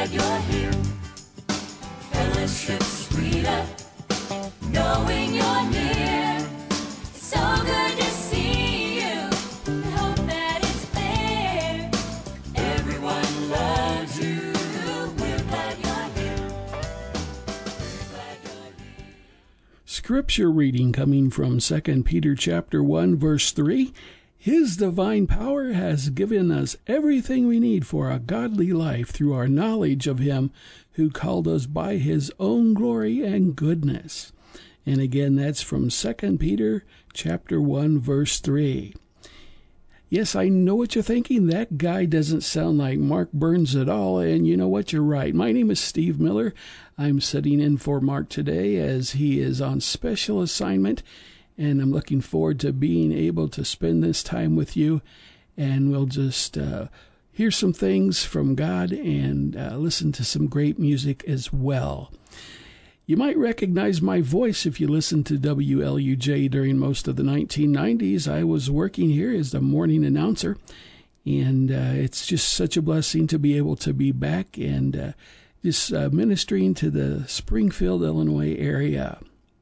glad you're here. Fellowship sweeter, knowing you're near. It's so good to see you. I hope that it's clear. Everyone loves you. We're glad you're here. We're glad you're here. Scripture reading coming from 2 Peter chapter 1, verse 3. His divine power has given us everything we need for a godly life through our knowledge of Him who called us by His own glory and goodness. And again, that's from 2 Peter chapter 1, verse 3. Yes, I know what you're thinking. That guy doesn't sound like Mark Burns at all. And you know what? You're right. My name is Steve Miller. I'm sitting in for Mark today as he is on special assignment. And I'm looking forward to being able to spend this time with you. And we'll just hear some things from God and listen to some great music as well. You might recognize my voice if you listen to WLUJ during most of the 1990s. I was working here as the morning announcer. And it's just such a blessing to be able to be back and just ministering to the Springfield, Illinois area.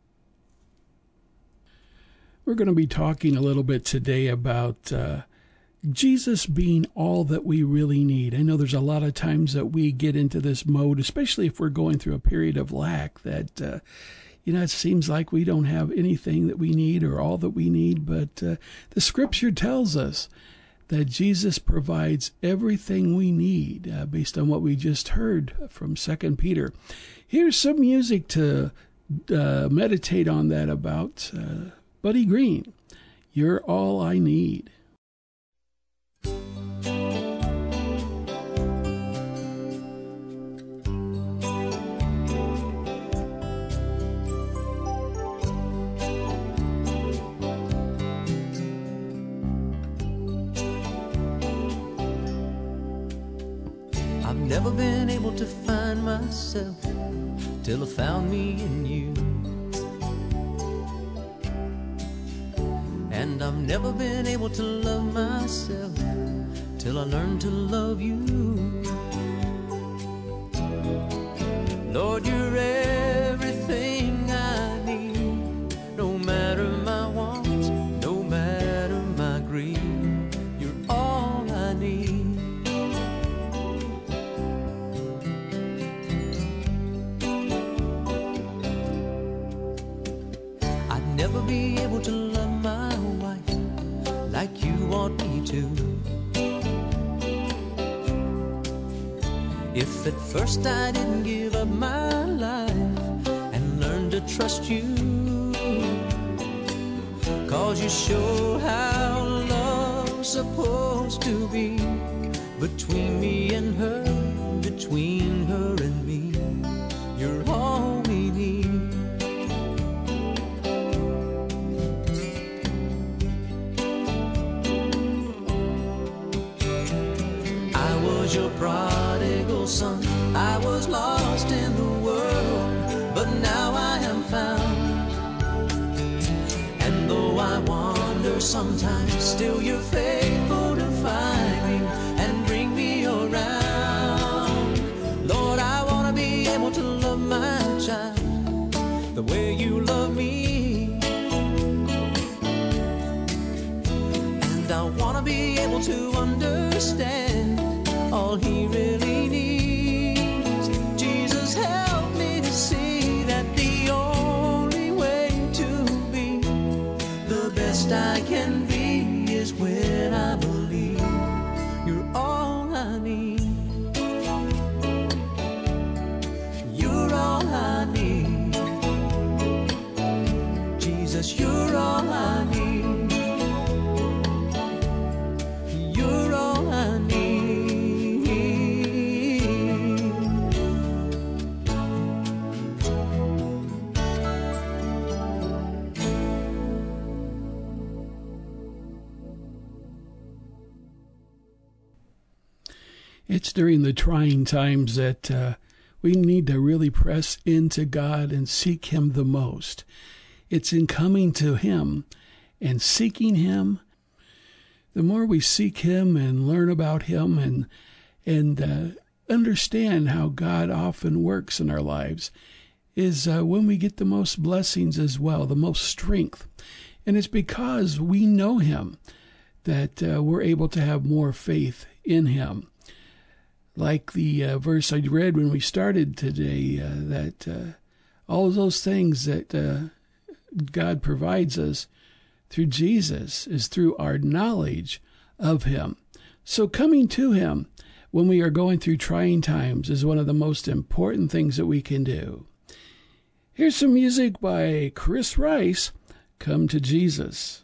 We're going to be talking a little bit today about Jesus being all that we really need. I know there's a lot of times that we get into this mode, especially if we're going through a period of lack, that, it seems like we don't have anything that we need or all that we need. But the Scripture tells us that Jesus provides everything we need based on what we just heard from 2 Peter. Here's some music to meditate on that about Buddy Green, You're All I Need. I've never been able to find myself till I found me in you. And I've never been able to love myself till I learned to love you. Lord, you're everything I need, no matter my wants, no matter my greed. You're all I need. I'd never be able to love my wife like you want me to. If at first I didn't give up my life and learn to trust you, 'cause you show how love's supposed to be, between me and her, between her and me. You're all we need. Your prodigal son, I was lost in the world, but now I am found. And though I wander sometimes, still you're faithful to find me and bring me around. Lord, I want to be able to love my child the way you love me. And I want to be able to understand all he really needs. Jesus, help me to see that the only way to be the best I can be is when I believe you're all I need. You're all I need. Jesus, you're all I need. You're all I need. It's during the trying times that we need to really press into God and seek Him the most. It's in coming to Him and seeking Him. The more we seek Him and learn about Him and understand how God often works in our lives is when we get the most blessings as well, the most strength. And it's because we know Him that we're able to have more faith in Him. Like the verse I read when we started today, that all of those things that God provides us through Jesus is through our knowledge of Him. So coming to Him when we are going through trying times is one of the most important things that we can do. Here's some music by Chris Rice, Come to Jesus.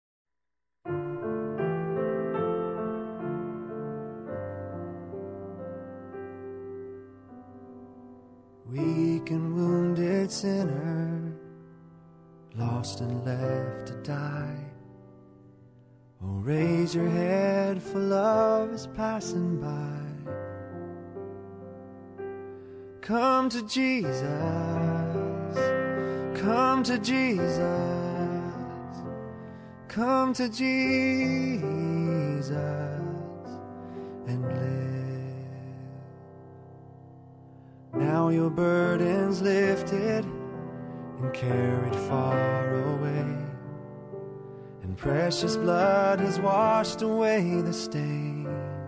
Weak and wounded sinner, lost and left to die. Oh, raise your head, for love is passing by. Come to Jesus, come to Jesus, come to Jesus and live. Now your burden's lifted and carried far away, and precious blood has washed away the stain.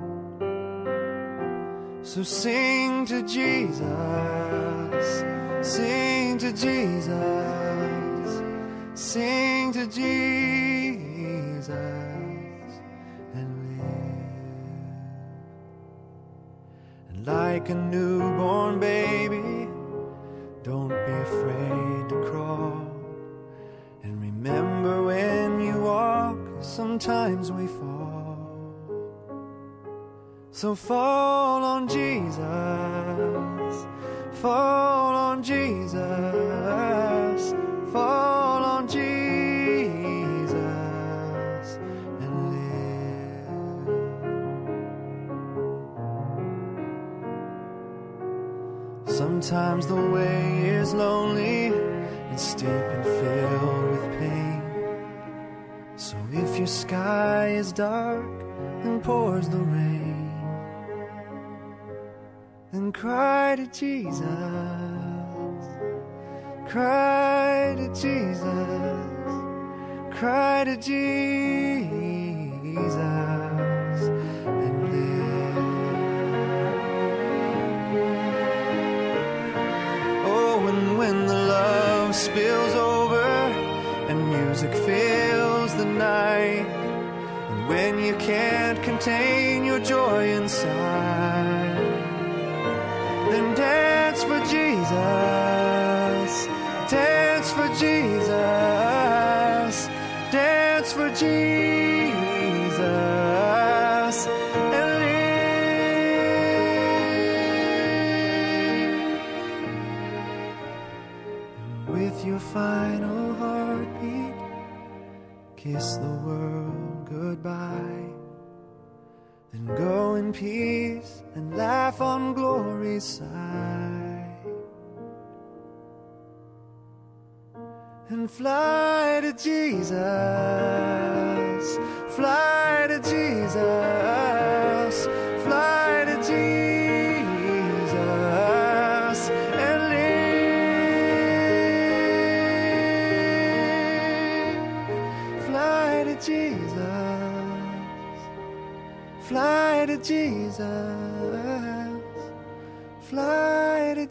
So sing to Jesus, sing to Jesus, sing to Jesus and live. And like a newborn baby, don't be afraid to crawl. And remember, when you walk, sometimes we fall. So fall on Jesus, fall on Jesus, fall on Jesus and live. Sometimes the way is lonely and steep and filled with pain. So if your sky is dark and pours the rain, then cry to Jesus, cry to Jesus, cry to Jesus and live. Oh, and when the love spills over and music fills the night, and when you can't contain your joy inside, then dance for Jesus, dance for Jesus, dance for Jesus and live. And with your final heartbeat, kiss the world goodbye. Then go in peace and laugh on glory's side, and fly to Jesus, fly to Jesus, fly to Jesus and live. Fly to Jesus, fly to Jesus, fly to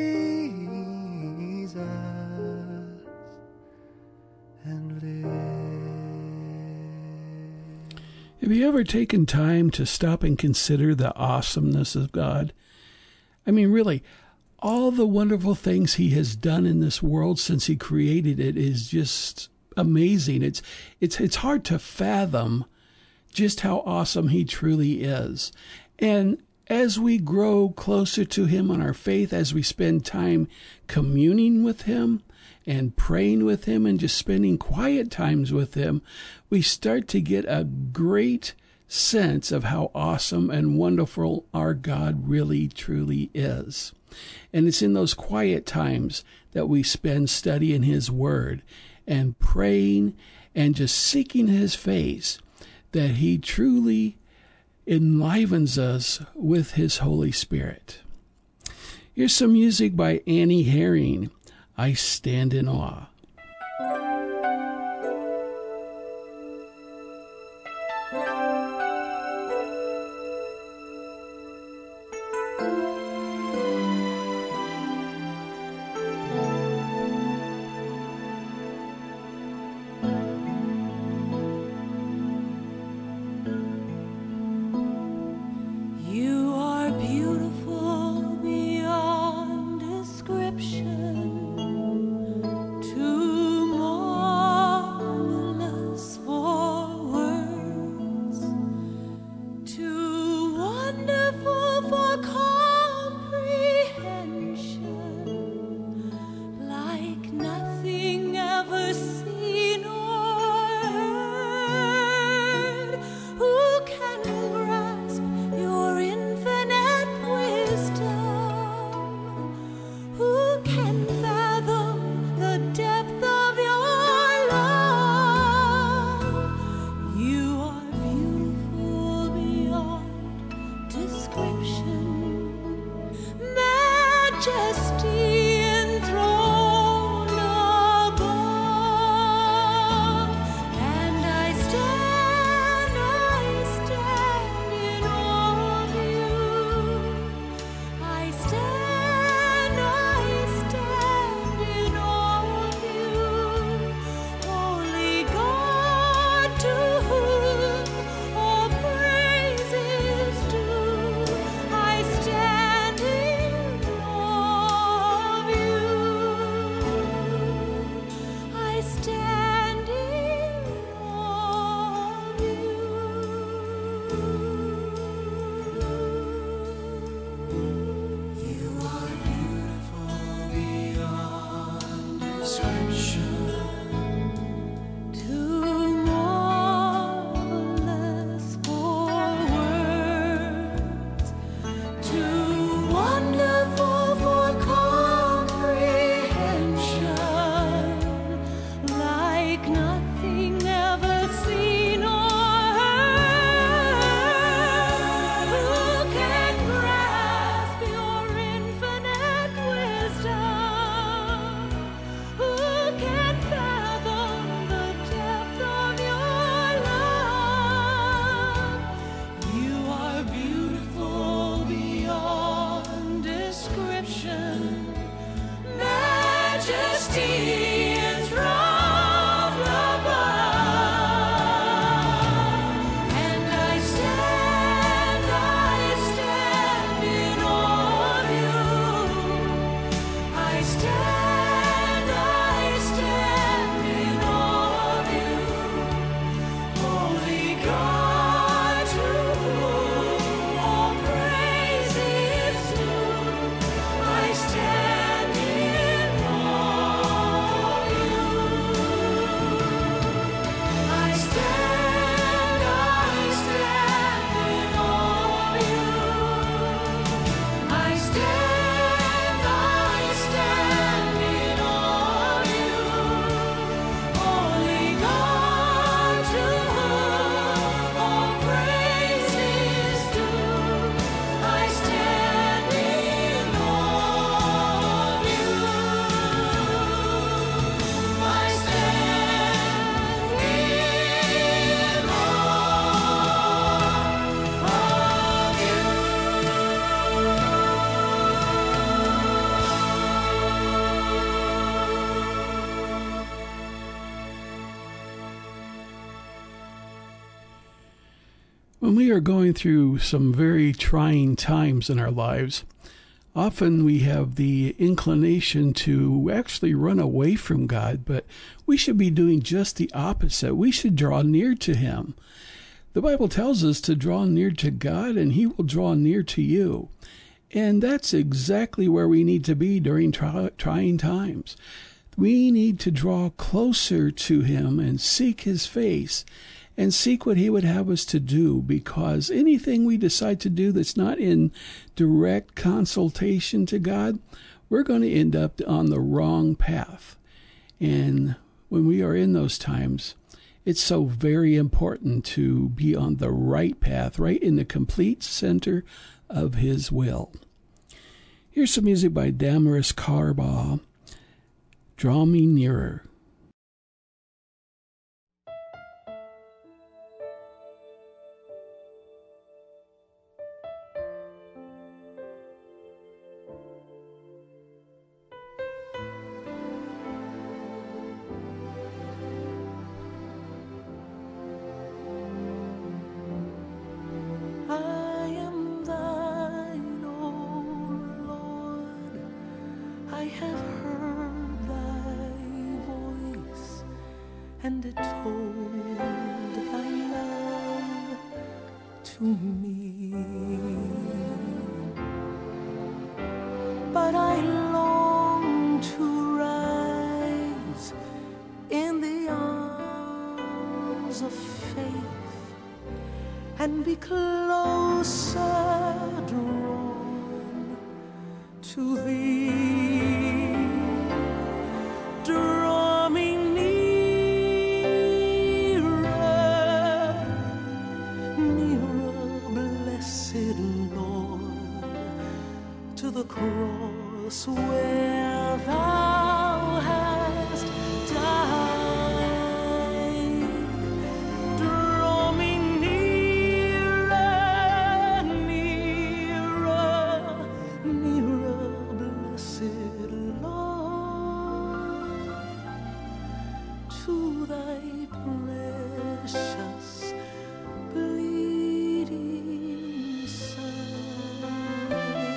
Jesus and live. Have you ever taken time to stop and consider the awesomeness of God? I mean, really, all the wonderful things He has done in this world since He created it is just amazing. It's hard to fathom just how awesome He truly is. And as we grow closer to Him in our faith, as we spend time communing with Him and praying with Him and just spending quiet times with Him, we start to get a great sense of how awesome and wonderful our God really truly is. And it's in those quiet times that we spend studying His Word and praying and just seeking His face that He truly enlivens us with His Holy Spirit. Here's some music by Annie Herring, I Stand in Awe. You are beautiful beyond description, too marvelous for words, too wonderful for comprehension, like nothing ever seen or heard. Who can grasp your infinite wisdom? Who can fathom the depth of your love? You are beautiful beyond description, majesty enthroned above, and I stand in awe of you. I stand in awe of you. Holy God, to whom all praise is due, I stand in awe of you. I stand in awe of you. You are beautiful beyond description. Too marvelous for words, too wonderful for comprehension, like nothing ever seen or heard. Who can grasp your infinite wisdom? Who can fathom the depth of your love? You are beautiful beyond description, majesty enthroned above, and I stand in awe of you. I stand in awe of you. Holy God, to whom all praise is due, I stand in awe of you. I stand in awe of you. I stand in awe of you. Holy God, to whom all praise is due, I stand in awe of you. I stand in When we are going through some very trying times in our lives, often we have the inclination to actually run away from God, but we should be doing just the opposite. We should draw near to Him. The Bible tells us to draw near to God, and He will draw near to you. And that's exactly where we need to be during trying times. We need to draw closer to Him and seek His face and seek what He would have us to do, because anything we decide to do that's not in direct consultation to God, we're going to end up on the wrong path. And when we are in those times, It's so very important to be on the right path, right in the complete center of His will. Here's some music by Damaris Carbaugh, Draw Me Nearer. I am thine, O Lord. I have heard thy voice, and it told thy love to me. But I long to rise in the arms of faith and be closer drawn to thee. Draw me nearer, nearer, blessed Lord, to the cross where thou hast died. Draw me nearer, nearer, nearer, blessed Lord, to thy precious bleeding side.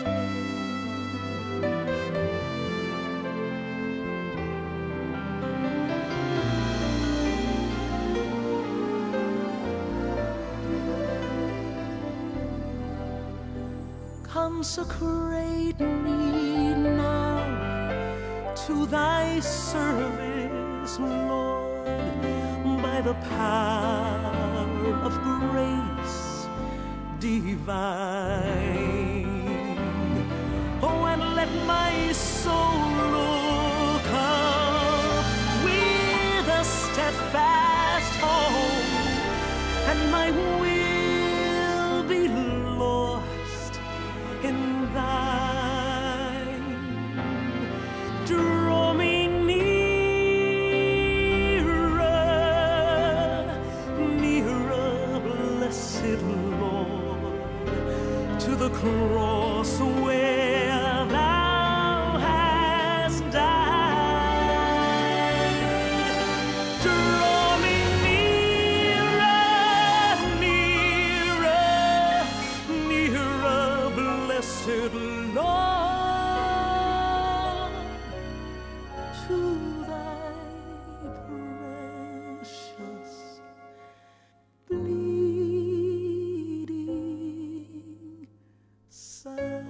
Consecrate me now to thy service, Lord, by the power of grace divine. Oh, and let my soul look up with a steadfast hope, and my will be lost in thine. Draw me nearer, nearer, blessed Lord, to the cross where thou hast died. Draw me nearer, nearer, nearer, blessed Lord, to thy precious bleeding side.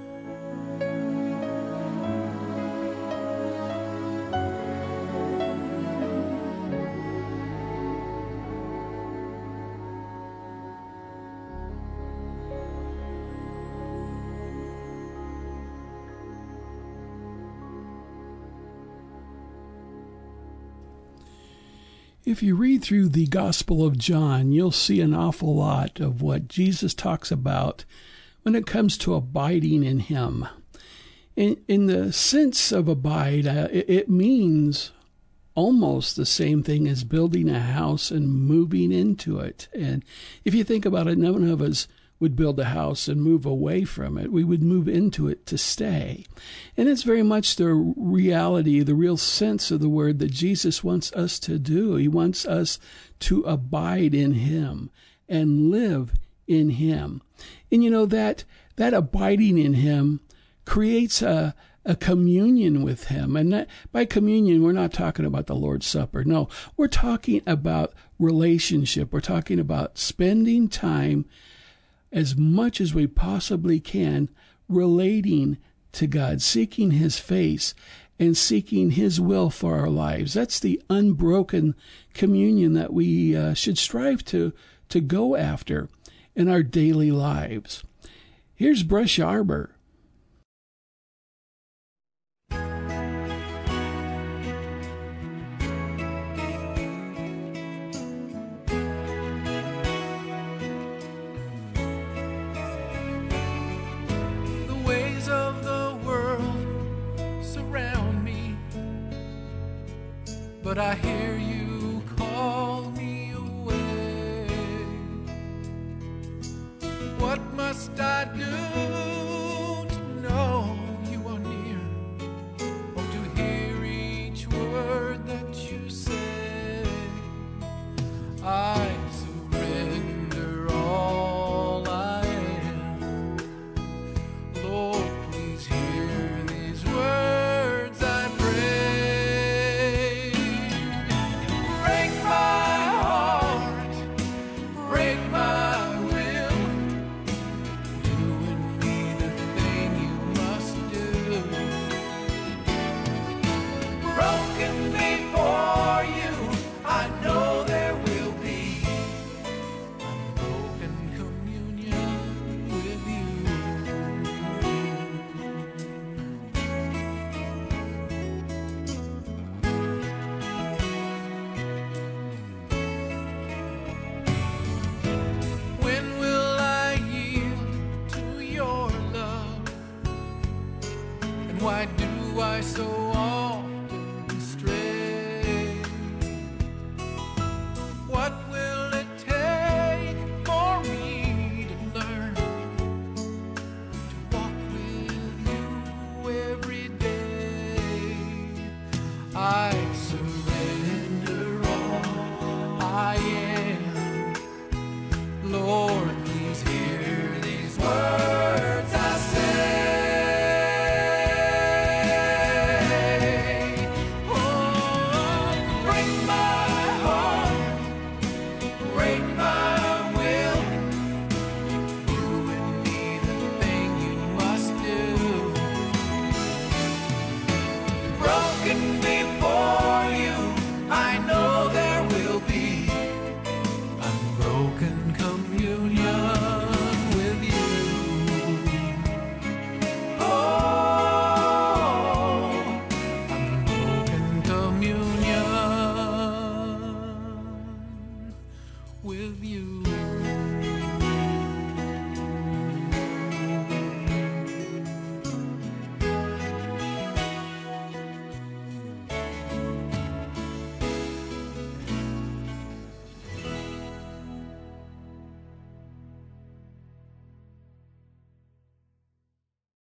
If you read through the Gospel of John, you'll see an awful lot of what Jesus talks about when it comes to abiding in Him. In the sense of abide, it means almost the same thing as building a house and moving into it. And if you think about it, none of us would build a house and move away from it. We would move into it to stay. And it's very much the reality, the real sense of the word that Jesus wants us to do. He wants us to abide in Him and live in Him. And you know, that abiding in Him creates a communion with Him. And that, by communion, we're not talking about the Lord's Supper. No, we're talking about relationship. We're talking about spending time as much as we possibly can relating to God, seeking His face and seeking His will for our lives. That's the unbroken communion that we should strive to go after in our daily lives. Here's Brush Arbor. but I hear you call me away. What must I do to know you are near, or to hear each word that you say? I surrender all I am. Lord, please hear these words I pray. Break my heart, break my will, do in me the thing you must do. Broken before you, I know there will be unbroken communion with you. When will I yield to your love? And why do I so often